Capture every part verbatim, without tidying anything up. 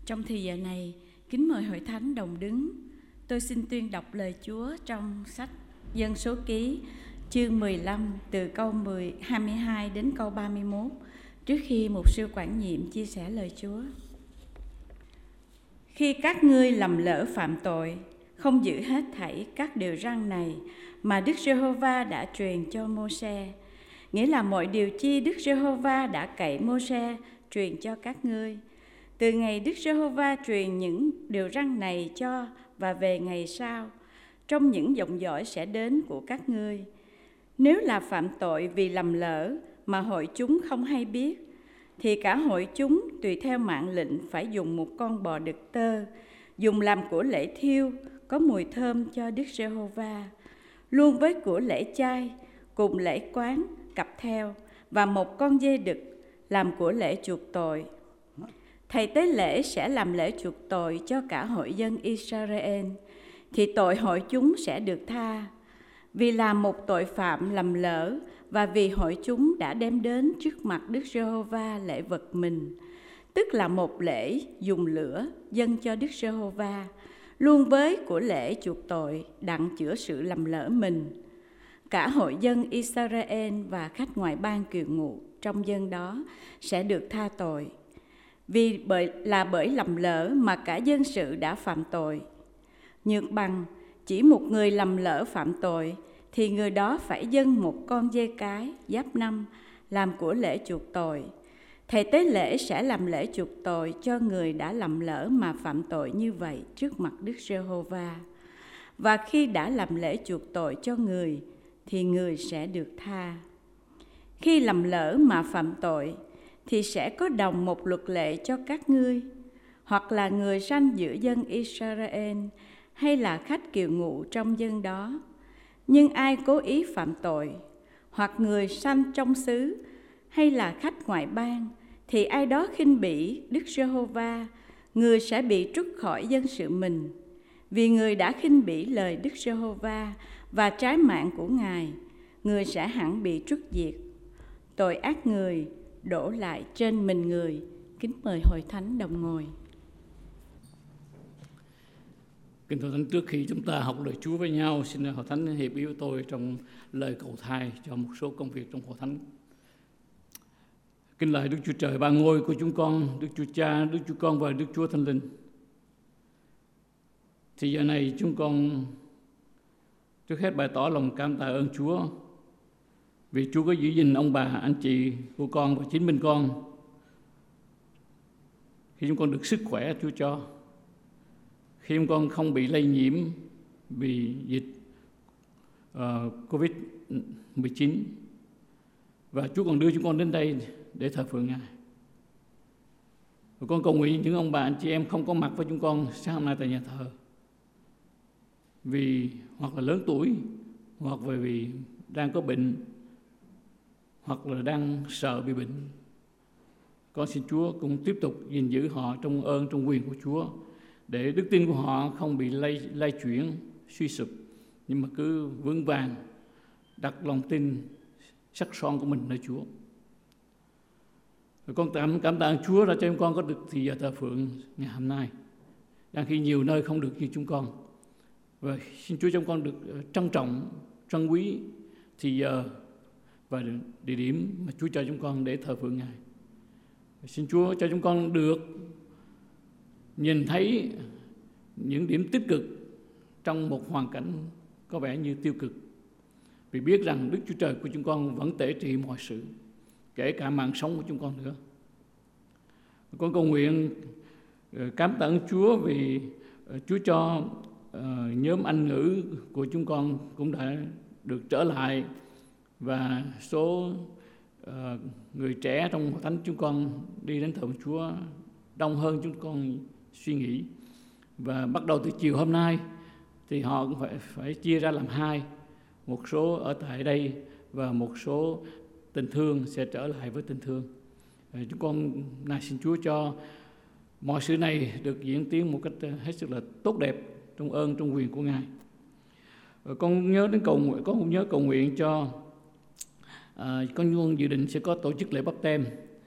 Trong thời giờ này, kính mời hội thánh đồng đứng. Tôi xin tuyên đọc lời Chúa trong sách Dân Số Ký, chương mười lăm, từ câu hai mươi hai đến câu ba mươi mốt, trước khi mục sư quản nhiệm chia sẻ lời Chúa. Khi các ngươi lầm lỡ phạm tội, không giữ hết thảy các điều răn này mà Đức Giê-hô-va đã truyền cho Mô-se, nghĩa là mọi điều chi Đức Giê-hô-va đã cậy Mô-se truyền cho các ngươi, từ ngày Đức Giê-hô-va truyền những điều răn này cho và về ngày sau, trong những dòng dõi sẽ đến của các ngươi. Nếu là phạm tội vì lầm lỡ mà hội chúng không hay biết, thì cả hội chúng tùy theo mạng lệnh phải dùng một con bò đực tơ, dùng làm của lễ thiêu có mùi thơm cho Đức Giê-hô-va, luôn với của lễ chay cùng lễ quán cặp theo, và một con dê đực làm của lễ chuộc tội. Thầy tế lễ sẽ làm lễ chuộc tội cho cả hội dân Israel, thì tội hội chúng sẽ được tha, vì làm một tội phạm lầm lỡ và vì hội chúng đã đem đến trước mặt Đức Giê-hô-va lễ vật mình, tức là một lễ dùng lửa dâng cho Đức Giê-hô-va, luôn với của lễ chuộc tội đặng chữa sự lầm lỡ mình. Cả hội dân Israel và khách ngoại bang kiều ngụ trong dân đó sẽ được tha tội, vì bởi là bởi lầm lỡ mà cả dân sự đã phạm tội. Nhược bằng chỉ một người lầm lỡ phạm tội, thì người đó phải dâng một con dê cái giáp năm làm của lễ chuộc tội. Thầy tế lễ sẽ làm lễ chuộc tội cho người đã lầm lỡ mà phạm tội như vậy trước mặt Đức Giê-hô-va. Và khi đã làm lễ chuộc tội cho người, thì người sẽ được tha. Khi lầm lỡ mà phạm tội, thì sẽ có đồng một luật lệ cho các ngươi, hoặc là người sanh giữa dân Israel, hay là khách kiều ngụ trong dân đó. Nhưng ai cố ý phạm tội, hoặc người sanh trong xứ, hay là khách ngoại bang, thì ai đó khinh bỉ Đức Giê-hô-va, người sẽ bị trút khỏi dân sự mình. Vì người đã khinh bỉ lời Đức Giê-hô-va và trái mạng của Ngài, người sẽ hẳn bị trút diệt. Tội ác người đổ lại trên mình người. Kính mời hội thánh đồng ngồi. Kính thưa Thánh, trước khi chúng ta học lời Chúa với nhau, xin hội thánh hiệp ý với tôi trong lời cầu thay cho một số công việc trong hội thánh. Kính lạy Đức Chúa Trời ba ngôi của chúng con, Đức Chúa Cha, Đức Chúa Con và Đức Chúa Thánh Linh. Thì giờ này chúng con trước hết bày tỏ lòng cảm tạ ơn Chúa, vì Chúa có giữ gìn ông bà, anh chị của con và chính mình con. Khi chúng con được sức khỏe Chúa cho, khi chúng con không bị lây nhiễm vì dịch uh, covid mười chín, và Chúa còn đưa chúng con đến đây để thờ phượng Ngài. Và con cầu nguyện những ông bà anh chị em không có mặt với chúng con sáng hôm nay tại nhà thờ, vì hoặc là lớn tuổi, hoặc bởi vì đang có bệnh, hoặc là đang sợ bị bệnh. Con xin Chúa cũng tiếp tục gìn giữ họ trong ơn, trong quyền của Chúa, để đức tin của họ không bị lay, lay chuyển, suy sụp, nhưng mà cứ vững vàng đặt lòng tin sắc son của mình nơi Chúa. Rồi con cảm, cảm tạ Chúa đã cho chúng con có được thì giờ thờ phượng ngày hôm nay, đang khi nhiều nơi không được như chúng con. Và xin Chúa cho chúng con được trân trọng, trân quý thì giờ và địa điểm mà Chúa cho chúng con để thờ phượng Ngài. Xin Chúa cho chúng con được nhìn thấy những điểm tích cực trong một hoàn cảnh có vẻ như tiêu cực, vì biết rằng Đức Chúa Trời của chúng con vẫn tể trị mọi sự, kể cả mạng sống của chúng con nữa. Con cầu nguyện cảm tạ ơn Chúa vì Chúa cho uh, nhóm Anh ngữ của chúng con cũng đã được trở lại, và số uh, người trẻ trong hội thánh chúng con đi đến thờ Chúa đông hơn chúng con suy nghĩ. Và bắt đầu từ chiều hôm nay thì họ cũng phải, phải chia ra làm hai, một số ở tại đây và một số tình thương sẽ trở lại với tình thương. Chúng con này xin Chúa cho mọi sự này được diễn tiến một cách hết sức là tốt đẹp trong ơn, trong quyền của Ngài. Con nhớ đến cầu nguyện, con cũng nhớ cầu nguyện cho à, con luôn dự định sẽ có tổ chức lễ báp têm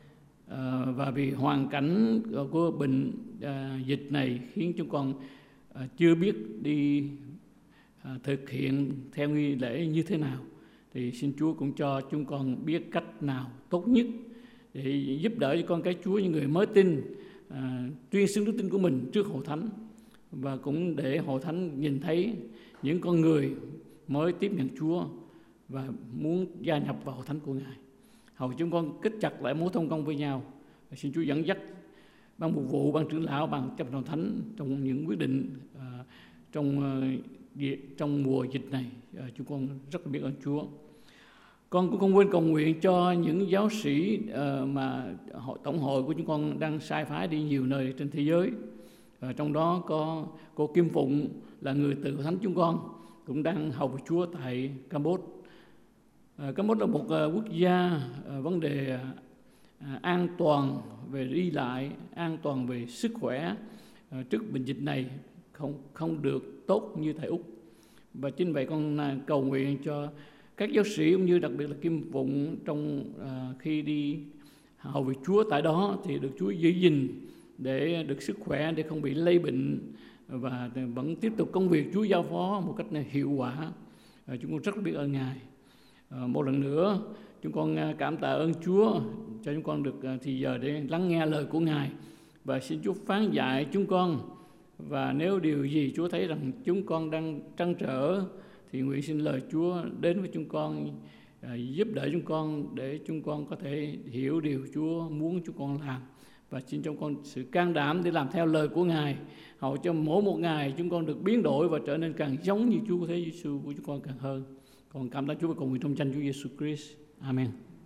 À, và vì hoàn cảnh của bệnh à, dịch này khiến chúng con à, chưa biết đi à, thực hiện theo nghi lễ như thế nào, thì xin Chúa cũng cho chúng con biết cách nào tốt nhất để giúp đỡ cho con cái Chúa, những người mới tin, à, tuyên xưng đức tin của mình trước hội thánh, và cũng để hội thánh nhìn thấy những con người mới tiếp nhận Chúa và muốn gia nhập vào hội thánh của Ngài. Hầu chúng con kết chặt lại mối thông công với nhau. Xin Chúa dẫn dắt ban mục vụ, ban trưởng lão, ban chấp hành thánh trong những quyết định uh, trong uh, trong mùa dịch này. Uh, chúng con rất là biết ơn Chúa. Con cũng không quên cầu nguyện cho những giáo sĩ uh, mà hội, tổng hội của chúng con đang sai phái đi nhiều nơi trên thế giới. Và trong đó có cô Kim Phụng là người từ hội thánh chúng con, cũng đang hầu với Chúa tại Campuchia. Uh, Campuchia là một uh, quốc gia uh, vấn đề uh, À, an toàn về đi lại, an toàn về sức khỏe à, trước bệnh dịch này không không được tốt như tại Úc. Và chính vậy con à, cầu nguyện cho các giáo sĩ cũng như đặc biệt là Kim Phụng trong à, khi đi hầu việc Chúa tại đó thì được Chúa giữ gìn để được sức khỏe, để không bị lây bệnh và vẫn tiếp tục công việc Chúa giao phó một cách hiệu quả. À, chúng con rất biết ơn Ngài. À, một lần nữa chúng con cảm tạ ơn Chúa cho chúng con được thì giờ để lắng nghe lời của Ngài, và xin Chúa phán dạy chúng con. Và nếu điều gì Chúa thấy rằng chúng con đang trăn trở thì nguyện xin lời Chúa đến với chúng con, giúp đỡ chúng con để chúng con có thể hiểu điều Chúa muốn chúng con làm, và xin cho con sự can đảm để làm theo lời của Ngài, hầu cho mỗi một ngày chúng con được biến đổi và trở nên càng giống như Chúa Thế Giêsu của chúng con càng hơn. Còn cảm tạ Chúa và cầu nguyện trong danh Chúa Giêsu Christ. Amen.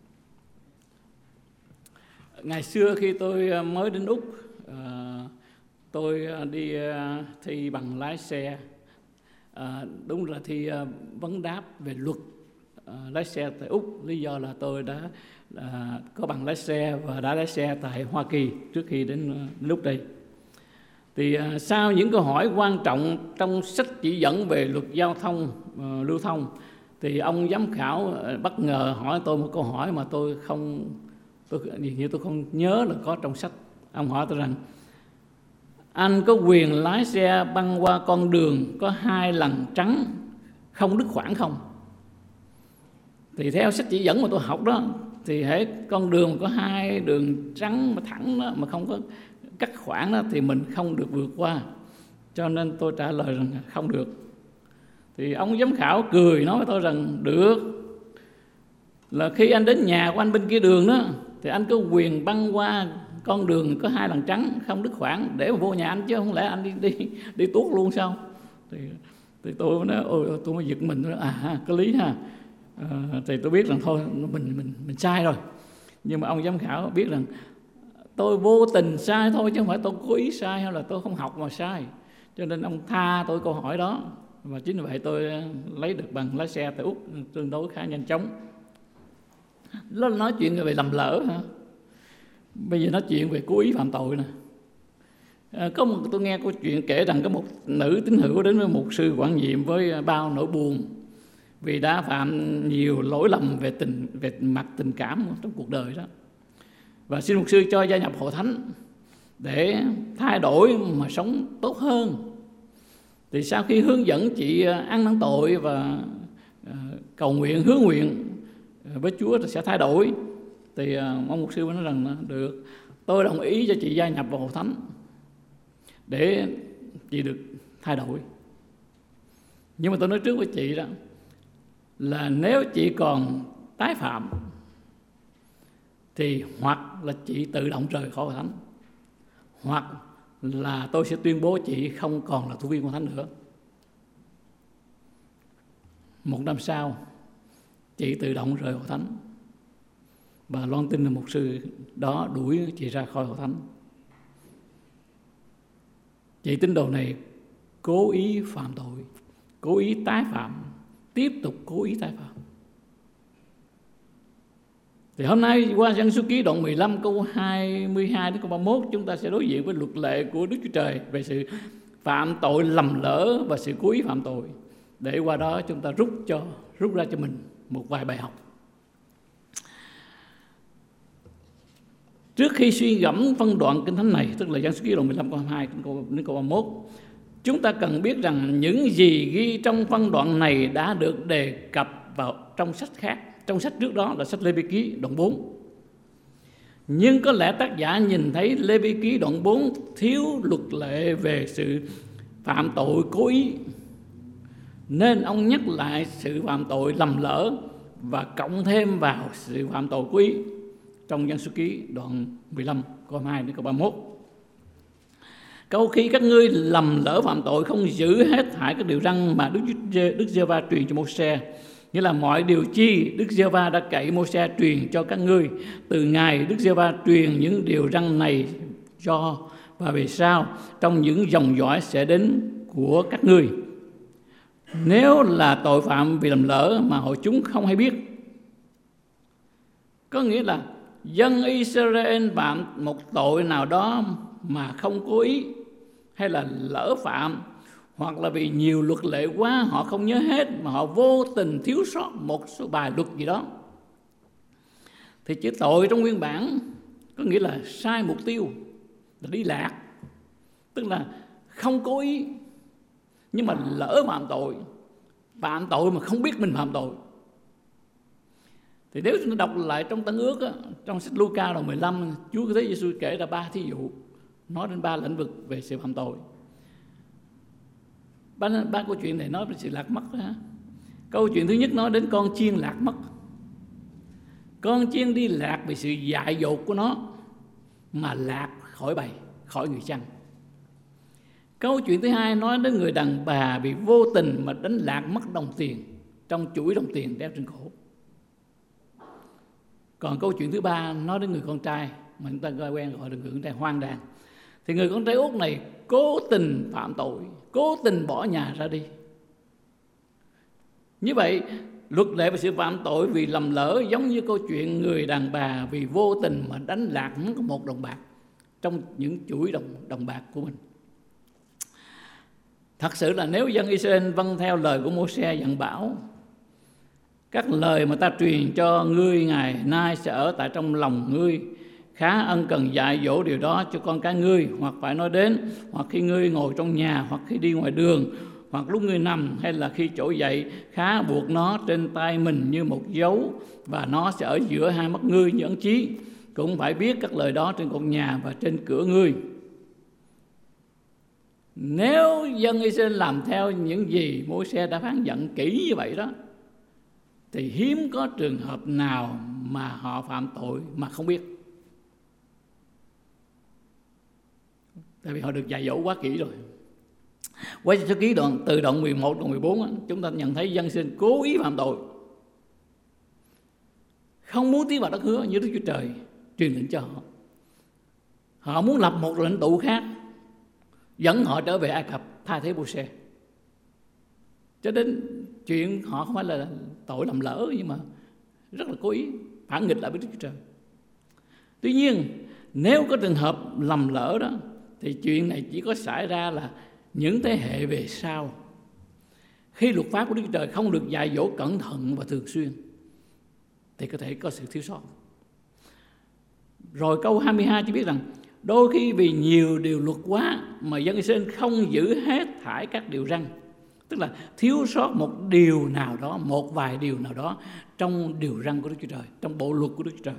Ngày xưa khi tôi mới đến Úc, tôi đi thi bằng lái xe. Đúng là thi vấn đáp về luật lái xe tại Úc. Lý do là tôi đã có bằng lái xe và đã lái xe tại Hoa Kỳ trước khi đến lúc đây. Thì sau những câu hỏi quan trọng trong sách chỉ dẫn về luật giao thông lưu thông, thì ông giám khảo bất ngờ hỏi tôi một câu hỏi mà tôi không tôi dường như tôi không nhớ là có trong sách. Ông hỏi tôi rằng: anh có quyền lái xe băng qua con đường có hai lằn trắng không đứt khoảng không? Thì theo sách chỉ dẫn mà tôi học đó, thì hễ con đường có hai đường trắng mà thẳng đó, mà không có cắt khoảng đó, thì mình không được vượt qua. Cho nên tôi trả lời rằng không được. Thì ông giám khảo cười nói với tôi rằng: được, là khi anh đến nhà của anh bên kia đường đó, thì anh có quyền băng qua con đường có hai lằn trắng không đứt khoảng để mà vô nhà anh, chứ không lẽ anh đi đi đi tuốt luôn sao? Thì, thì tôi nói, ôi tôi mới giật mình, nói, à có lý ha. À, thì tôi biết rằng thôi mình mình mình sai rồi. Nhưng mà ông giám khảo biết rằng tôi vô tình sai thôi, chứ không phải tôi cố ý sai hay là tôi không học mà sai. Cho nên ông tha tôi câu hỏi đó. Và chính vì vậy tôi lấy được bằng lái xe tại Úc tương đối khá nhanh chóng. Nó nói chuyện về lầm lỡ hả? Bây giờ nói chuyện về cố ý phạm tội nè. À, có một tôi nghe câu chuyện kể rằng có một nữ tín hữu đến với mục sư quản nhiệm với bao nỗi buồn vì đã phạm nhiều lỗi lầm về tình về mặt tình cảm trong cuộc đời đó, và xin mục sư cho gia nhập hội thánh để thay đổi mà sống tốt hơn. Thì sau khi hướng dẫn chị ăn năn tội và cầu nguyện hứa nguyện với Chúa sẽ thay đổi, thì ông mục sư mới nói rằng được, tôi đồng ý cho chị gia nhập vào hội thánh để chị được thay đổi. Nhưng mà tôi nói trước với chị đó là nếu chị còn tái phạm thì hoặc là chị tự động rời khỏi hội thánh, hoặc là tôi sẽ tuyên bố chị không còn là thuộc viên hội thánh nữa. Một năm sau chị tự động rời hội thánh, và loan tin là mục sư đó đuổi chị ra khỏi hội thánh. Chị tín đồ này cố ý phạm tội, cố ý tái phạm, tiếp tục cố ý tái phạm. Thì hôm nay qua Dân Số Ký đoạn mười lăm câu hai mươi hai đến câu ba mươi mốt, chúng ta sẽ đối diện với luật lệ của Đức Chúa Trời về sự phạm tội lầm lỡ và sự cố ý phạm tội, để qua đó chúng ta rút cho rút ra cho mình một vài bài học. Trước khi suy gẫm phân đoạn kinh thánh này, tức là Giăng Xuất Ký đoạn mười lăm câu hai mươi hai đến câu ba mươi mốt, chúng ta cần biết rằng những gì ghi trong phân đoạn này đã được đề cập vào trong sách khác. Trong sách trước đó là sách Lê Vi Ký đoạn bốn. Nhưng có lẽ tác giả nhìn thấy Lê Vi Ký đoạn bốn thiếu luật lệ về sự phạm tội cố ý, nên ông nhắc lại sự phạm tội lầm lỡ và cộng thêm vào sự phạm tội cố ý trong Giăng Xuất Ký đoạn mười lăm câu hai mươi hai đến câu ba mươi mốt. Câu khi các ngươi lầm lỡ phạm tội không giữ hết thảy các điều răn mà Đức Đức Giê-hô-va truyền cho Mô-se, nghĩa là mọi điều chi Đức Giê-hô-va đã cậy Mô-se truyền cho các ngươi từ ngày Đức Giê-hô-va truyền những điều răn này cho và về sau trong những dòng dõi sẽ đến của các ngươi. Nếu là tội phạm vì lầm lỡ mà hội chúng không hay biết, có nghĩa là dân Israel phạm một tội nào đó mà không cố ý, hay là lỡ phạm, hoặc là vì nhiều luật lệ quá họ không nhớ hết mà họ vô tình thiếu sót một số bài luật gì đó, thì chữ tội trong nguyên bản có nghĩa là sai mục tiêu, là đi lạc, tức là không cố ý nhưng mà lỡ phạm tội, phạm tội mà không biết mình phạm tội. Thì nếu chúng ta đọc lại trong Tân Ước á, trong sách Luca đoạn mười lăm, Chúa Cứu Thế Giêsu kể ra ba thí dụ nói đến ba lĩnh vực về sự phạm tội. Ba, ba câu chuyện này nói về sự lạc mất đó. Câu chuyện thứ nhất nói đến con chiên lạc mất. Con chiên đi lạc vì sự dại dột của nó mà lạc khỏi bầy, khỏi người chăn. Câu chuyện thứ hai nói đến người đàn bà bị vô tình mà đánh lạc mất đồng tiền trong chuỗi đồng tiền đeo trên cổ. Còn câu chuyện thứ ba nói đến người con trai mà chúng ta gọi quen gọi là người con trai hoang đàn. Thì người con trai út này cố tình phạm tội, cố tình bỏ nhà ra đi. Như vậy, luật lệ về sự phạm tội vì lầm lỡ giống như câu chuyện người đàn bà vì vô tình mà đánh lạc mất một đồng bạc trong những chuỗi đồng, đồng bạc của mình. Thật sự là nếu dân Israel vâng theo lời của Mô-se dặn bảo, các lời mà ta truyền cho ngươi ngày nay sẽ ở tại trong lòng ngươi, khá ân cần dạy dỗ điều đó cho con cái ngươi, hoặc phải nói đến, hoặc khi ngươi ngồi trong nhà, hoặc khi đi ngoài đường, hoặc lúc ngươi nằm, hay là khi trỗi dậy, khá buộc nó trên tay mình như một dấu, và nó sẽ ở giữa hai mắt ngươi như ấn chí. Cũng phải biết các lời đó trên cột nhà và trên cửa ngươi. Nếu dân Israel làm theo những gì Mô-se đã phán dặn kỹ như vậy đó, thì hiếm có trường hợp nào mà họ phạm tội mà không biết. Tại vì họ được dạy dỗ quá kỹ rồi. Quay cho ký đoạn từ đoạn mười một đoạn mười bốn, chúng ta nhận thấy dân Israel cố ý phạm tội, không muốn tiến vào đất hứa như Đức Chúa Trời truyền lệnh cho họ. Họ muốn lập một lãnh tụ khác dẫn họ trở về Ai Cập thay thế Mô-se. Cho đến chuyện họ không phải là tội lầm lỡ, nhưng mà rất là cố ý phản nghịch lại với Đức Chúa Trời. Tuy nhiên, nếu có trường hợp lầm lỡ đó, thì chuyện này chỉ có xảy ra là những thế hệ về sau, khi luật pháp của Đức Chúa Trời không được dạy dỗ cẩn thận và thường xuyên, thì có thể có sự thiếu sót. Rồi câu hai mươi hai chỉ biết rằng đôi khi vì nhiều điều luật quá mà dân Israel không giữ hết thảy các điều răn, tức là thiếu sót một điều nào đó, một vài điều nào đó trong điều răn của Đức Chúa Trời, trong bộ luật của Đức Chúa Trời.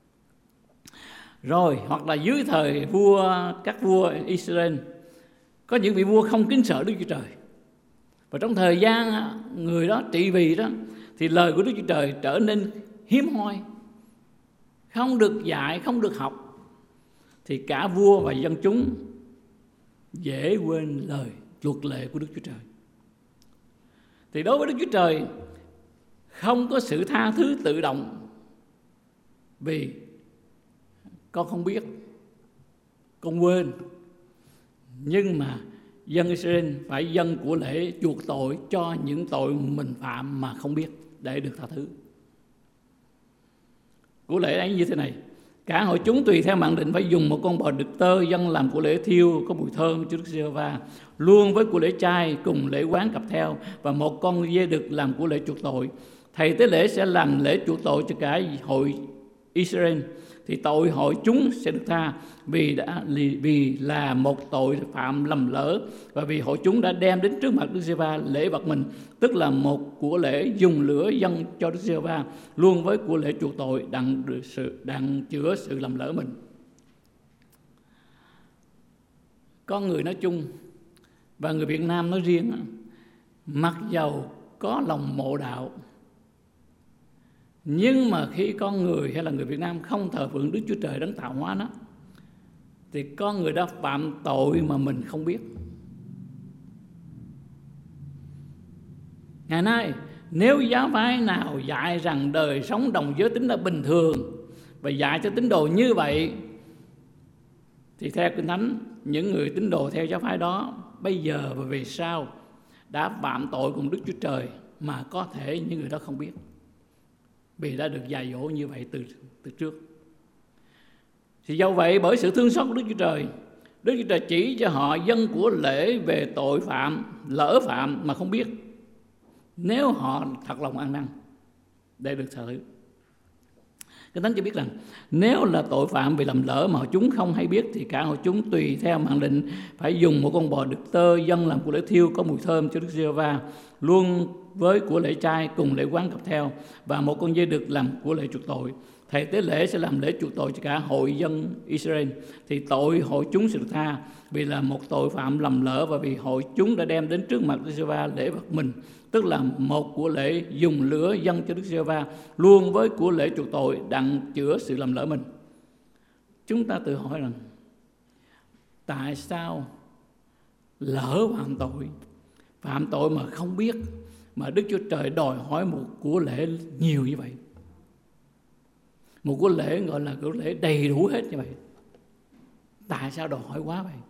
Rồi hoặc là dưới thời vua các vua Israel, có những vị vua không kính sợ Đức Chúa Trời, và trong thời gian người đó trị vì đó, thì lời của Đức Chúa Trời trở nên hiếm hoi, không được dạy, không được học, thì cả vua và dân chúng dễ quên lời luật lệ của Đức Chúa Trời. Thì đối với Đức Chúa Trời không có sự tha thứ tự động vì con không biết, con quên. Nhưng mà dân Israel phải dâng của lễ chuộc tội cho những tội mình phạm mà không biết để được tha thứ. Của lễ ấy như thế này: cả hội chúng tùy theo mạng định phải dùng một con bò đực tơ dâng làm của lễ thiêu có mùi thơm cho Đức Giê-hô-va, luôn với của lễ chay cùng lễ quán cặp theo, và một con dê đực làm của lễ chuộc tội. Thầy tế lễ sẽ làm lễ chuộc tội cho cả hội Israel. thì tội hội chúng sẽ được tha, vì đã vì là một tội phạm lầm lỡ, và vì hội chúng đã đem đến trước mặt Đức Giê-hô-va lễ vật mình, tức là một của lễ dùng lửa dâng cho Đức Giê-hô-va, luôn với của lễ chuộc tội đặng được sự đặng chữa sự lầm lỡ mình. Con người nói chung và người Việt Nam nói riêng, mặc dầu có lòng mộ đạo, nhưng mà khi con người hay là người Việt Nam không thờ phượng Đức Chúa Trời đấng tạo hóa nó, thì con người đã phạm tội mà mình không biết. Ngày nay nếu giáo phái nào dạy rằng đời sống đồng giới tính là bình thường và dạy cho tín đồ như vậy, thì theo Kinh Thánh, những người tín đồ theo giáo phái đó bây giờ và về sau đã phạm tội cùng Đức Chúa Trời mà có thể những người đó không biết, vì đã được dạy dỗ như vậy từ, từ trước. Thì dẫu vậy, bởi sự thương xót của Đức Chúa Trời, Đức Chúa Trời chỉ cho họ dâng của lễ về tội phạm, lỡ phạm mà không biết, nếu họ thật lòng ăn năn để được tha thứ. Kinh Thánh cho biết rằng nếu là tội phạm vì lầm lỡ mà họ chúng không hay biết, thì cả họ chúng tùy theo mạng lệnh phải dùng một con bò đực tơ dâng làm của lễ thiêu có mùi thơm cho Đức Giê-hô-va, luôn với của lễ trai cùng lễ quán cặp theo, và một con dê đực làm của lễ chuộc tội. Thầy tế lễ sẽ làm lễ chuộc tội cho cả hội dân Israel, thì tội hội chúng sẽ được tha, vì là một tội phạm lầm lỡ, và vì hội chúng đã đem đến trước mặt Đức Giê-hô-va lễ vật mình, tức là một của lễ dùng lửa dâng cho Đức Giê-hô-va, luôn với của lễ chuộc tội đặng chữa sự lầm lỡ mình. Chúng ta tự hỏi rằng tại sao lỡ phạm tội, phạm tội mà không biết, mà Đức Chúa Trời đòi hỏi một của lễ nhiều như vậy, một của lễ gọi là của lễ đầy đủ hết như vậy? Tại sao đòi hỏi quá vậy?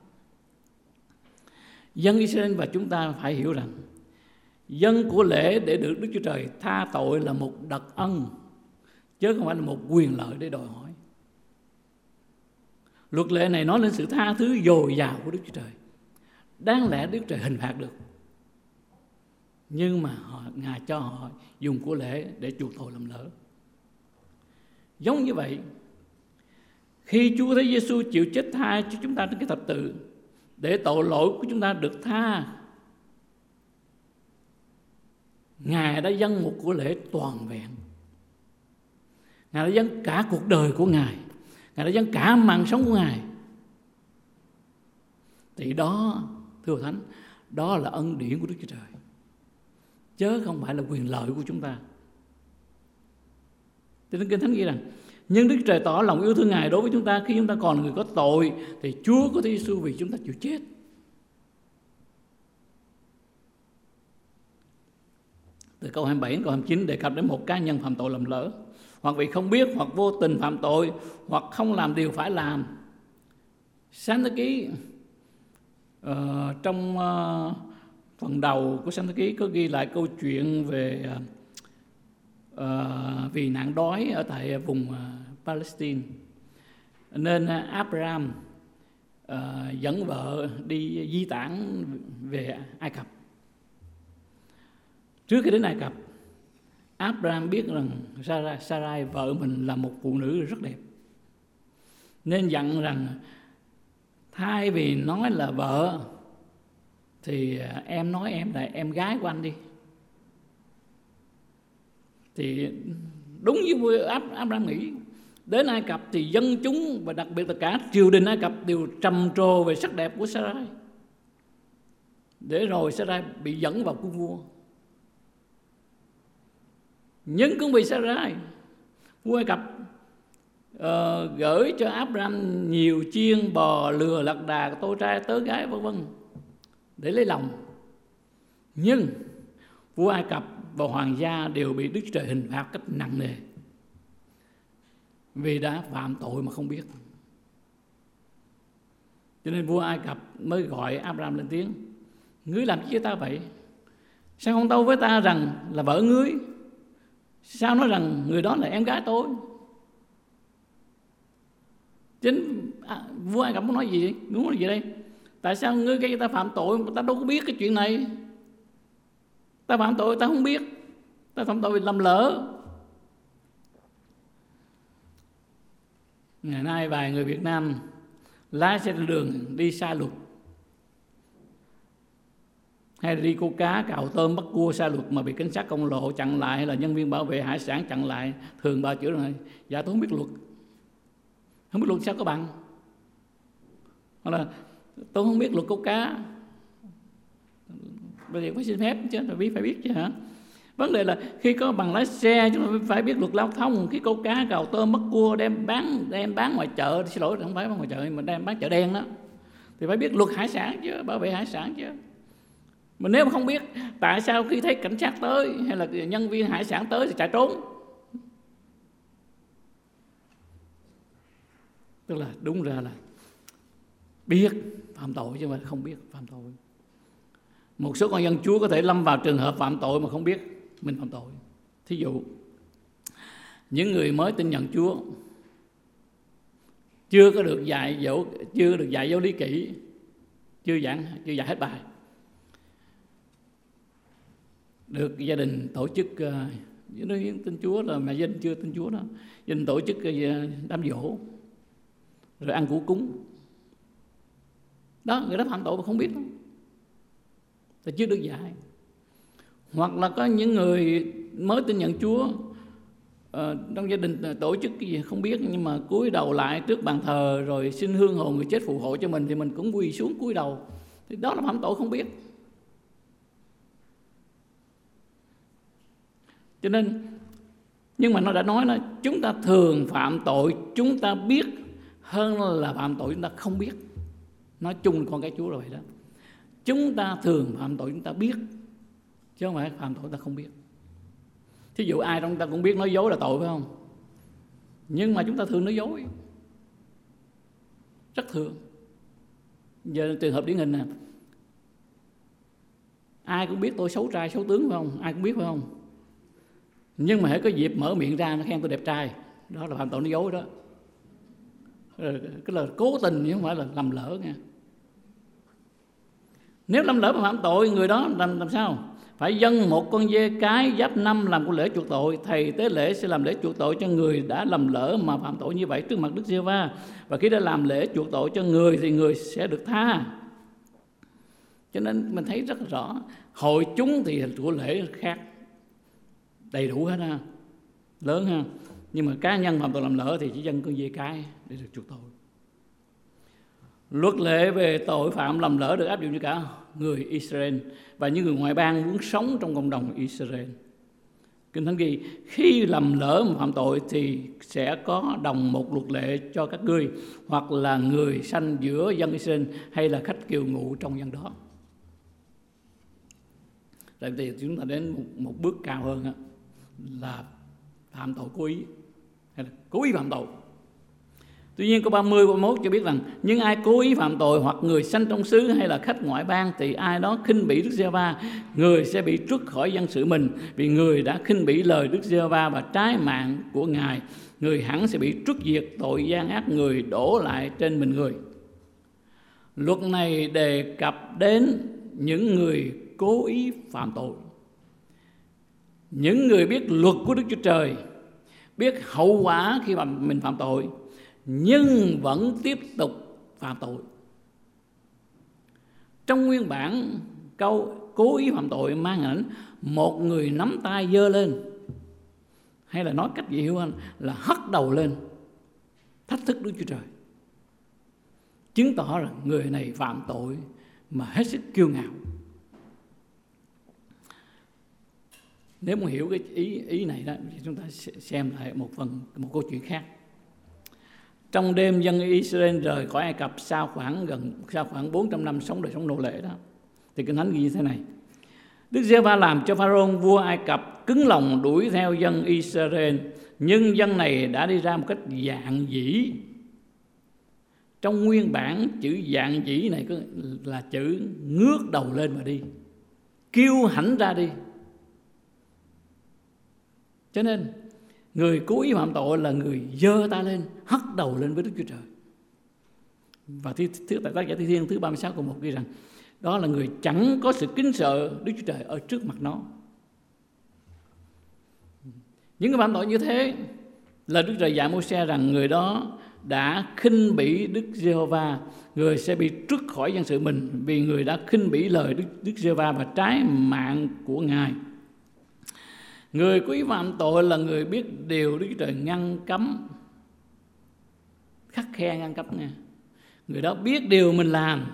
Dân Israel và chúng ta phải hiểu rằng dân của lễ để được Đức Chúa Trời tha tội là một đặc ân, chứ không phải là một quyền lợi để đòi hỏi. Luật lệ này nói lên sự tha thứ dồi dào của Đức Chúa Trời. Đáng lẽ Đức Chúa Trời hình phạt được, nhưng mà họ, Ngài cho họ dùng của lễ để chuộc tội lầm lỡ. Giống như vậy, khi Chúa Thấy Giêsu chịu chết thay cho chúng ta trên cái thập tự để tội lỗi của chúng ta được tha, Ngài đã dâng một của lễ toàn vẹn. Ngài đã dâng cả cuộc đời của Ngài, Ngài đã dâng cả mạng sống của Ngài. Thì đó, thưa Thánh, đó là ân điển của Đức Chúa Trời, chứ không phải là quyền lợi của chúng ta. Cho nên Kinh Thánh ghi rằng, nhưng Đức Trời tỏ lòng yêu thương Ngài đối với chúng ta khi chúng ta còn là người có tội, thì Chúa có Thế Giêsu vì chúng ta chịu chết. Từ câu hai mươi bảy đến câu hai mươi chín đề cập đến một cá nhân phạm tội lầm lỡ, hoặc vì không biết, hoặc vô tình phạm tội, hoặc không làm điều phải làm. Sáng thế ký uh, trong uh, phần đầu của Sáng thế ký có ghi lại câu chuyện về uh, uh, vì nạn đói ở tại vùng uh, Palestine, nên uh, Abraham uh, dẫn vợ đi di tản về Ai Cập. Trước khi đến Ai Cập, Abraham biết rằng Sarai, Sarai vợ mình là một phụ nữ rất đẹp, nên dặn rằng thay vì nói là vợ thì em nói em là em gái của anh đi. Thì đúng như Abraham nghĩ, đến Ai Cập thì dân chúng và đặc biệt là cả triều đình Ai Cập đều trầm trồ về sắc đẹp của Sarai, để rồi Sarai bị dẫn vào cung vua. Nhưng cũng vì Sarai, vua Ai Cập uh, gửi cho Abraham nhiều chiên bò, lừa, lạc đà, tô trai, tớ gái vân vân để lấy lòng. Nhưng vua Ai Cập và hoàng gia đều bị Đức Chúa Trời hình phạt cách nặng nề, vì đã phạm tội mà không biết. Cho nên vua Ai Cập mới gọi Abraham lên tiếng: ngươi làm chi với ta vậy? Sao không tâu với ta rằng là vợ ngươi? Sao nói rằng người đó là em gái tôi? Chính à, vua Ai Cập muốn nói gì? Muốn nói gì đây? Tại sao ngươi gây ta phạm tội mà ta đâu có biết cái chuyện này? Ta phạm tội ta không biết, ta phạm tội vì lầm lỡ. Ngày nay vài người Việt Nam lái xe trên đường đi sai luật, hay là đi câu cá, cào tôm, bắt cua sai luật mà bị cảnh sát công lộ chặn lại, hay là nhân viên bảo vệ hải sản chặn lại, thường bà chửi rằng dạ tôi không biết luật. Không biết luật sao có bằng? Hoặc là tôi không biết luật câu cá, bây giờ phải xin phép chứ, phải biết, phải biết chứ hả? Vấn đề là khi có bằng lái xe chúng ta phải biết luật giao thông. Khi câu cá, cào tôm, bắt cua đem bán đem bán ngoài chợ, xin lỗi không phải bán ngoài chợ mà đem bán chợ đen đó, thì phải biết luật hải sản chứ, bảo vệ hải sản chứ. Mà nếu mà không biết, tại sao khi thấy cảnh sát tới hay là nhân viên hải sản tới thì chạy trốn? Tức là đúng ra là biết phạm tội chứ mà không biết phạm tội. Một số con dân Chúa có thể lâm vào trường hợp phạm tội mà không biết mình phạm tội. Thí dụ, những người mới tin nhận Chúa, chưa có được dạy dỗ, chưa được dạy giáo lý kỹ, chưa giảng, chưa dạy hết bài, được gia đình tổ chức, uh, nói tin Chúa là mà gia đình chưa tin Chúa đó, gia đình tổ chức uh, đám giỗ, rồi ăn củ cúng. Đó, người đó phạm tội mà không biết đó, thì chưa được dạy. Hoặc là có những người mới tin nhận Chúa, uh, trong gia đình tổ chức cái gì không biết, nhưng mà cúi đầu lại trước bàn thờ rồi xin hương hồn người chết phù hộ cho mình, thì mình cũng quỳ xuống cúi đầu, thì đó là phạm tội không biết. Cho nên, nhưng mà nó đã nói là chúng ta thường phạm tội chúng ta biết hơn là phạm tội chúng ta không biết. Nói chung con cái Chúa là vậy đó. Chúng ta thường phạm tội chúng ta biết, chứ không phải phạm tội ta không biết. Thí dụ ai trong ta cũng biết nói dối là tội phải không? Nhưng mà chúng ta thường nói dối, rất thường. Giờ trường hợp điển hình nè, ai cũng biết tôi xấu trai xấu tướng phải không? Ai cũng biết phải không? Nhưng mà hãy có dịp mở miệng ra nó khen tôi đẹp trai, đó là phạm tội nói dối đó. Cái là cố tình chứ không phải là lầm lỡ nha. Nếu lầm lỡ mà phạm tội, người đó làm làm sao? Phải dâng một con dê cái giáp năm làm của lễ chuộc tội. Thầy tế lễ sẽ làm lễ chuộc tội cho người đã lầm lỡ mà phạm tội như vậy trước mặt Đức Giê-hô-va. Và khi đã làm lễ chuộc tội cho người thì người sẽ được tha. Cho nên mình thấy rất rõ, hội chúng thì của lễ khác, đầy đủ hết ha, lớn ha. Nhưng mà cá nhân phạm tội làm lỡ thì chỉ dâng con dê cái để được chuộc tội. Luật lệ về tội phạm lầm lỡ được áp dụng cho cả người Israel và những người ngoại bang muốn sống trong cộng đồng Israel. Kinh Thánh ghi khi lầm lỡ mà phạm tội thì sẽ có đồng một luật lệ cho các ngươi, hoặc là người sanh giữa dân Israel hay là khách kiều ngụ trong dân đó. Tại vì chúng ta đến một, một bước cao hơn đó, là phạm tội cố ý hay là cố ý phạm tội. Tuy nhiên câu ba mươi, ba mươi mốt cho biết rằng nhưng ai cố ý phạm tội hoặc người sanh trong xứ hay là khách ngoại bang thì ai đó khinh bỉ Đức Giê-hô-va, người sẽ bị truất khỏi dân sự mình, vì người đã khinh bỉ lời Đức Giê-hô-va và trái mạng của Ngài, người hẳn sẽ bị truất diệt tội gian ác người đổ lại trên mình người. Luật này đề cập đến những người cố ý phạm tội, những người biết luật của Đức Chúa Trời, biết hậu quả khi mà mình phạm tội nhưng vẫn tiếp tục phạm tội. Trong nguyên bản, câu cố ý phạm tội mang ảnh một người nắm tay giơ lên, hay là nói cách dễ hiểu hơn là hất đầu lên thách thức Đức Chúa Trời, chứng tỏ rằng người này phạm tội mà hết sức kiêu ngạo. Nếu muốn hiểu cái ý ý này đó, thì chúng ta xem lại một phần một câu chuyện khác. Trong đêm dân Israel rời khỏi Ai Cập sau khoảng gần sau khoảng bốn trăm năm sống đời sống nô lệ đó, thì Kinh Thánh ghi như thế này: Đức Giê-hô-va làm cho Pharaoh vua Ai Cập cứng lòng đuổi theo dân Israel, nhưng dân này đã đi ra một cách dạn dĩ. Trong nguyên bản chữ dạn dĩ này là chữ ngước đầu lên mà đi, kiêu hãnh ra đi. Cho nên người cố ý phạm tội là người giơ tay lên, hất đầu lên với Đức Chúa Trời. Và thứ, thứ tại tác giả Thi Thiên thứ ba mươi sáu câu một ghi rằng đó là người chẳng có sự kính sợ Đức Chúa Trời ở trước mặt nó. Những người phạm tội như thế là Đức Trời dạy Mô-se rằng người đó đã khinh bỉ Đức Giê-hô-va, người sẽ bị trút khỏi dân sự mình, vì người đã khinh bỉ lời Đức, Đức Giê-hô-va và trái mạng của Ngài. Người cố ý phạm tội là người biết điều Đức Chúa Trời ngăn cấm, khắt khe ngăn cấm nha. Người đó biết điều mình làm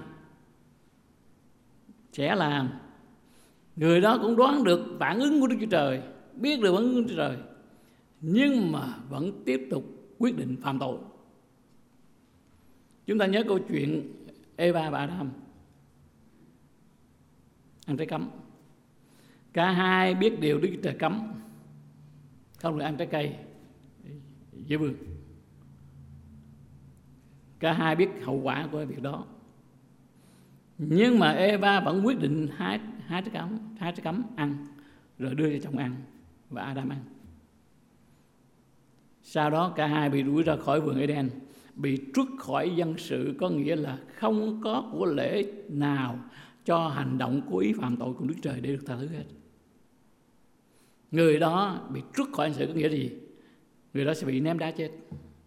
sẽ làm. Người đó cũng đoán được phản ứng của Đức Chúa Trời, biết được phản ứng của Đức Chúa Trời, nhưng mà vẫn tiếp tục quyết định phạm tội. Chúng ta nhớ câu chuyện Eva và Adam ăn trái cấm. Cả hai biết điều Đức Chúa Trời cấm, không được ăn trái cây dưới vườn. Cả hai biết hậu quả của việc đó, nhưng mà Eva vẫn quyết định hái hái trái cấm, hái trái cấm ăn, rồi đưa cho chồng ăn và Adam ăn. Sau đó cả hai bị đuổi ra khỏi vườn Eden, bị trút khỏi dân sự, có nghĩa là không có của lễ nào cho hành động cố ý phạm tội của Đức Trời để được tha thứ hết. Người đó bị trút khỏi dân sự có nghĩa gì? Người đó sẽ bị ném đá chết.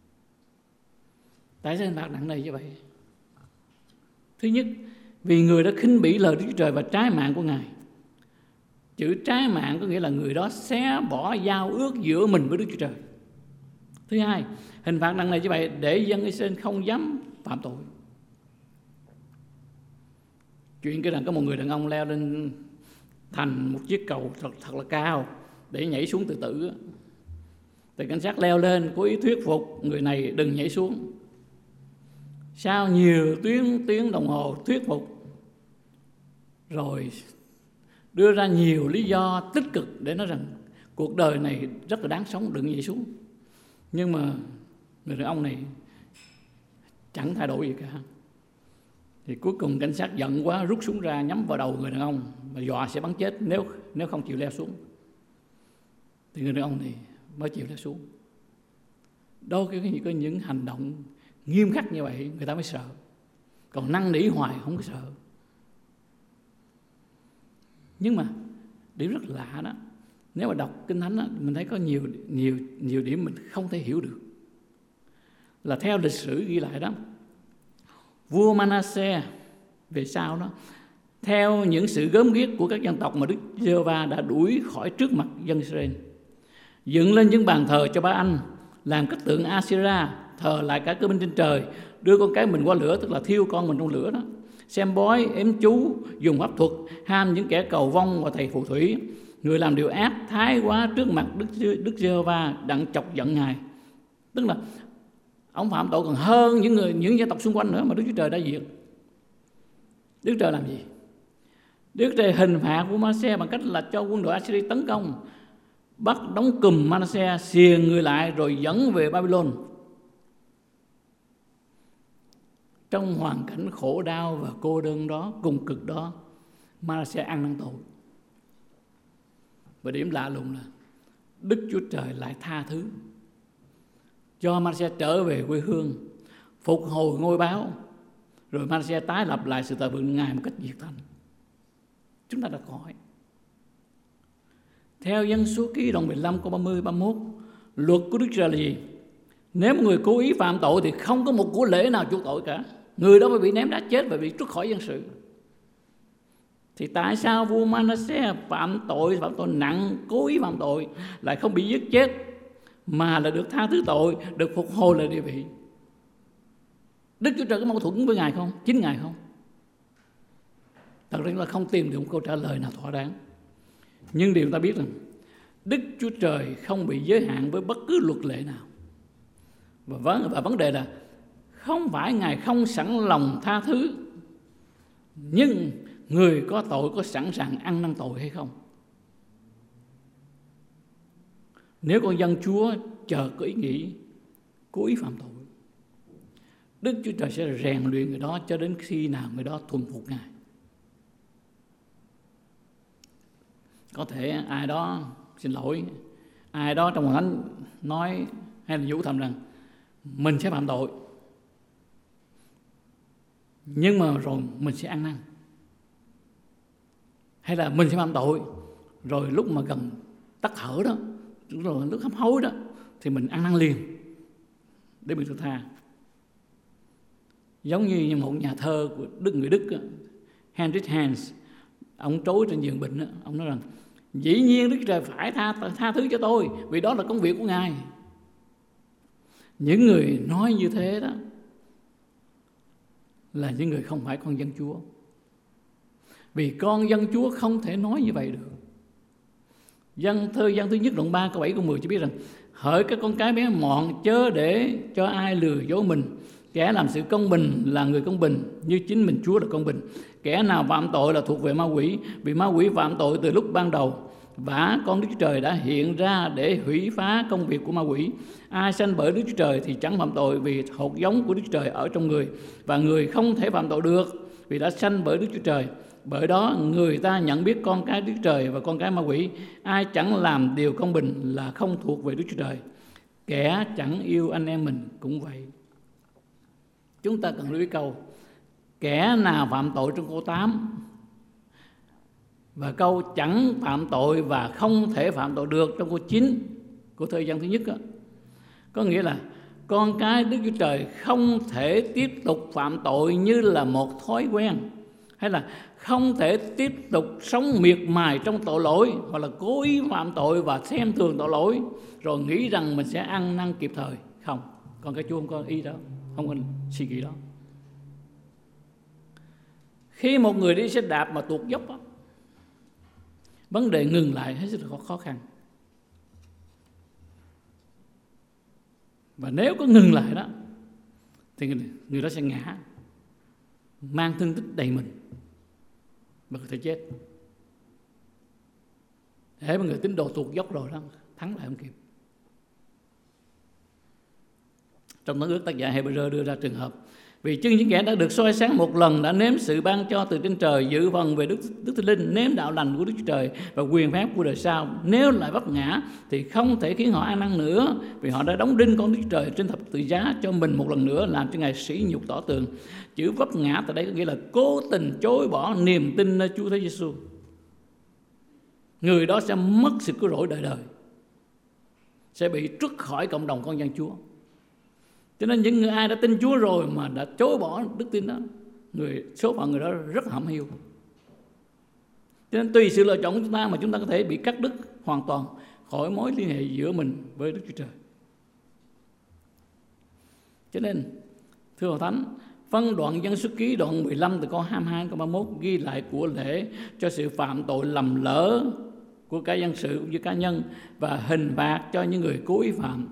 Tại sao hình phạt nặng nề như vậy? Thứ nhất, vì người đã khinh bỉ lời Đức Chúa Trời và trái mạng của Ngài. Chữ trái mạng có nghĩa là người đó xé bỏ giao ước giữa mình với Đức Chúa Trời. Thứ hai, hình phạt nặng nề như vậy để dân Israel không dám phạm tội. Chuyện cái rằng có một người đàn ông leo lên thành một chiếc cầu thật, thật là cao để nhảy xuống tự tử. Thì cảnh sát leo lên cố ý thuyết phục người này đừng nhảy xuống. Sau nhiều tiếng tiếng đồng hồ thuyết phục, rồi đưa ra nhiều lý do tích cực để nói rằng cuộc đời này rất là đáng sống, đừng nhảy xuống. Nhưng mà người đàn ông này chẳng thay đổi gì cả. Thì cuối cùng cảnh sát giận quá rút súng ra nhắm vào đầu người đàn ông và dọa sẽ bắn chết nếu nếu không chịu leo xuống. Thì người đàn ông này mới chịu leo xuống. Đôi khi có những hành động nghiêm khắc như vậy người ta mới sợ, còn năn nỉ hoài không có sợ. Nhưng mà điểm rất lạ đó, nếu mà đọc Kinh Thánh đó, mình thấy có nhiều nhiều nhiều điểm mình không thể hiểu được. Là theo lịch sử ghi lại đó, vua Manasseh về sau đó, theo những sự gớm ghiếc của các dân tộc mà Đức Giê-hô-va đã đuổi khỏi trước mặt dân Israel, dựng lên những bàn thờ cho ba anh, làm các tượng Asera, thờ lại cả cơ minh trên trời, đưa con cái mình qua lửa, tức là thiêu con mình trong lửa đó, xem bói, ếm chú, dùng pháp thuật, ham những kẻ cầu vong và thầy phù thủy. Người làm điều ác thái quá trước mặt Đức Đức Giê-hô-va, đặng chọc giận Ngài. Tức là ông phạm tội còn hơn những người những dân tộc xung quanh nữa mà Đức Chúa Trời đã diệt. Đức Trời làm gì? Đức Trời hình phạt của Manasseh bằng cách là cho quân đội Assyria tấn công, bắt đóng cùm Manasseh, xiềng người lại rồi dẫn về Babylon. Trong hoàn cảnh khổ đau và cô đơn đó, cùng cực đó, Manasseh ăn năn tội. Và điểm lạ lùng là Đức Chúa Trời lại tha thứ, cho Manasseh trở về quê hương, phục hồi ngôi báo, rồi Manasseh tái lập lại sự thờ phượng Ngài một cách nhiệt thành. Chúng ta đã hỏi. Theo Dân Số Ký đoạn mười lăm câu ba mươi ba mươi mốt, luật của Đức Trời là gì? Nếu người cố ý phạm tội thì không có một của lễ nào chuộc tội cả. Người đó phải bị ném đá chết và bị trút khỏi dân sự. Thì tại sao vua Manasseh phạm tội, phạm tội nặng, cố ý phạm tội, lại không bị giết chết, mà là được tha thứ tội, được phục hồi lại địa vị? Đức Chúa Trời có mâu thuẫn với Ngài không? Chính Ngài không? Thật ra là không tìm được một câu trả lời nào thỏa đáng. Nhưng điều ta biết rằng Đức Chúa Trời không bị giới hạn với bất cứ luật lệ nào. Và vấn, và vấn đề là không phải Ngài không sẵn lòng tha thứ, nhưng người có tội có sẵn sàng ăn năn tội hay không? Nếu con dân Chúa chờ có ý nghĩ cố ý phạm tội, Đức Chúa Trời sẽ rèn luyện người đó cho đến khi nào người đó thuần phục Ngài. Có thể ai đó, xin lỗi, ai đó trong Hội Thánh nói hay là nhủ thầm rằng mình sẽ phạm tội, nhưng mà rồi mình sẽ ăn năn. Hay là mình sẽ phạm tội, rồi lúc mà gần tắt thở đó, rồi lúc hấp hối đó, thì mình ăn năn liền để bị thứ tha. Giống như một nhà thơ của Đức người Đức, Heinrich Hans, ông trối trên giường bệnh, ông nói rằng dĩ nhiên Đức Chúa Trời phải tha, tha thứ cho tôi, vì đó là công việc của Ngài. Những người nói như thế đó là những người không phải con dân Chúa. Vì con dân Chúa không thể nói như vậy được. Dân thơ dân thứ nhất đoạn ba câu bảy câu mười cho biết rằng: hỡi các con cái bé mọn, chớ để cho ai lừa dối mình. Kẻ làm sự công bình là người công bình, như chính mình Chúa là công bình. Kẻ nào phạm tội là thuộc về ma quỷ, vì ma quỷ phạm tội từ lúc ban đầu. Vả con Đức Chúa Trời đã hiện ra để hủy phá công việc của ma quỷ. Ai sanh bởi Đức Chúa Trời thì chẳng phạm tội, vì hột giống của Đức Chúa Trời ở trong người, và người không thể phạm tội được vì đã sanh bởi Đức Chúa Trời. Bởi đó người ta nhận biết con cái Đức Chúa Trời và con cái ma quỷ. Ai chẳng làm điều công bình là không thuộc về Đức Chúa Trời. Kẻ chẳng yêu anh em mình cũng vậy. Chúng ta cần lưu ý câu kẻ nào phạm tội trong câu tám, và câu chẳng phạm tội và không thể phạm tội được trong câu chín của thời gian thứ nhất đó. Có nghĩa là con cái Đức Chúa Trời không thể tiếp tục phạm tội như là một thói quen, hay là không thể tiếp tục sống miệt mài trong tội lỗi, hoặc là cố ý phạm tội và xem thường tội lỗi rồi nghĩ rằng mình sẽ ăn năn kịp thời. Không, con cái Chúa không có ý đó, không có suy nghĩ đó. Khi một người đi xe đạp mà tuột dốc đó, vấn đề ngừng lại hết sức là khó khăn. Và nếu có ngừng lại đó thì người, người đó sẽ ngã, mang thương tích đầy mình và có thể chết. Thế mà người tín đồ tuột dốc rồi đó, thắng lại không kịp. Trong Tân ước, tác giả Hebrew đưa ra trường hợp: vì chưng những kẻ đã được soi sáng một lần, đã nếm sự ban cho từ trên trời, dự phần về Đức, Đức Thánh Linh, nếm đạo lành của Đức Chúa Trời và quyền phép của đời sau. Nếu lại vấp ngã thì không thể khiến họ ăn năn nữa, vì họ đã đóng đinh con Đức Chúa Trời trên thập tự giá cho mình một lần nữa, làm cho Ngài sỉ nhục tỏ tường. Chữ vấp ngã tại đây có nghĩa là cố tình chối bỏ niềm tin nơi Chúa Thế Giêsu. Người đó sẽ mất sự cứu rỗi đời đời, sẽ bị trút khỏi cộng đồng con dân Chúa. Cho nên những người ai đã tin Chúa rồi mà đã chối bỏ đức tin đó, người số phận người đó rất hẩm hiu. Cho nên tùy sự lựa chọn của chúng ta mà chúng ta có thể bị cắt đứt hoàn toàn khỏi mối liên hệ giữa mình với Đức Chúa Trời. Cho nên thưa Hội Thánh, phân đoạn Dân Xuất Ký đoạn mười lăm từ câu hai mươi hai câu ba mươi mốt ghi lại của lễ cho sự phạm tội lầm lỡ của cả dân sự cũng như cá nhân, và hình phạt cho những người cố ý phạm.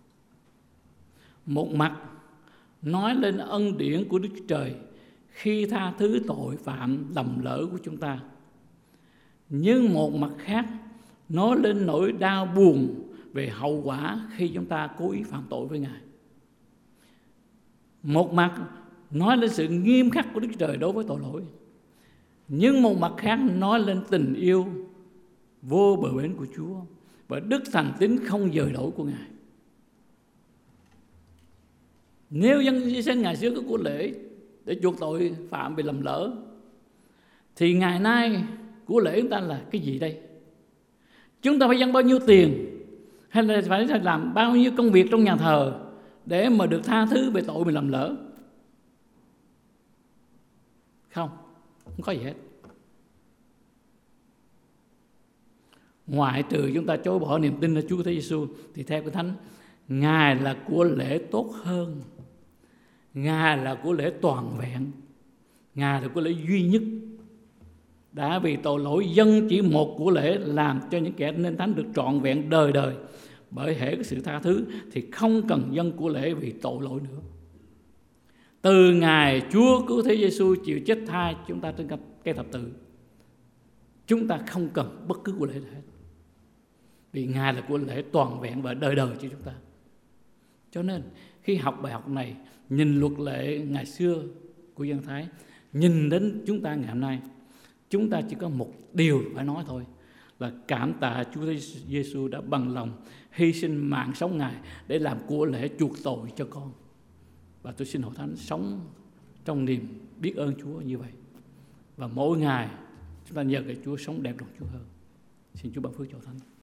Một mặt nói lên ân điển của Đức Chúa Trời khi tha thứ tội phạm lầm lỡ của chúng ta, nhưng một mặt khác nói lên nỗi đau buồn về hậu quả khi chúng ta cố ý phạm tội với Ngài. Một mặt nói lên sự nghiêm khắc của Đức Chúa Trời đối với tội lỗi, nhưng một mặt khác nói lên tình yêu vô bờ bến của Chúa và đức thành tín không dời đổi của Ngài. Nếu dân Israel ngày xưa có của lễ để chuộc tội phạm vì lầm lỡ, thì ngày nay của lễ chúng ta là cái gì đây? Chúng ta phải dâng bao nhiêu tiền, hay là phải làm bao nhiêu công việc trong nhà thờ để mà được tha thứ về tội mình làm lỡ? Không, không có gì hết. Ngoại trừ chúng ta chối bỏ niềm tin ở Chúa Thế Giêsu, thì theo Kinh Thánh, Ngài là của lễ tốt hơn, Ngài là của lễ toàn vẹn, Ngài là của lễ duy nhất, đã vì tội lỗi dâng chỉ một của lễ làm cho những kẻ nên thánh được trọn vẹn đời đời. Bởi hễ có sự tha thứ thì không cần dâng của lễ vì tội lỗi nữa. Từ ngày Chúa cứu thế Giêsu chịu chết thay chúng ta trên cây thập tự, chúng ta không cần bất cứ của lễ nào hết, vì Ngài là của lễ toàn vẹn và đời đời cho chúng ta. Cho nên khi học bài học này, nhìn luật lệ ngày xưa của dân Thái, nhìn đến chúng ta ngày hôm nay, chúng ta chỉ có một điều phải nói thôi, là cảm tạ Chúa Giêsu đã bằng lòng hy sinh mạng sống Ngài để làm của lễ chuộc tội cho con. Và tôi xin Hội Thánh sống trong niềm biết ơn Chúa như vậy, và mỗi ngày chúng ta nhờ cái Chúa sống đẹp lòng Chúa hơn. Xin Chúa ban phước cho Hội Thánh.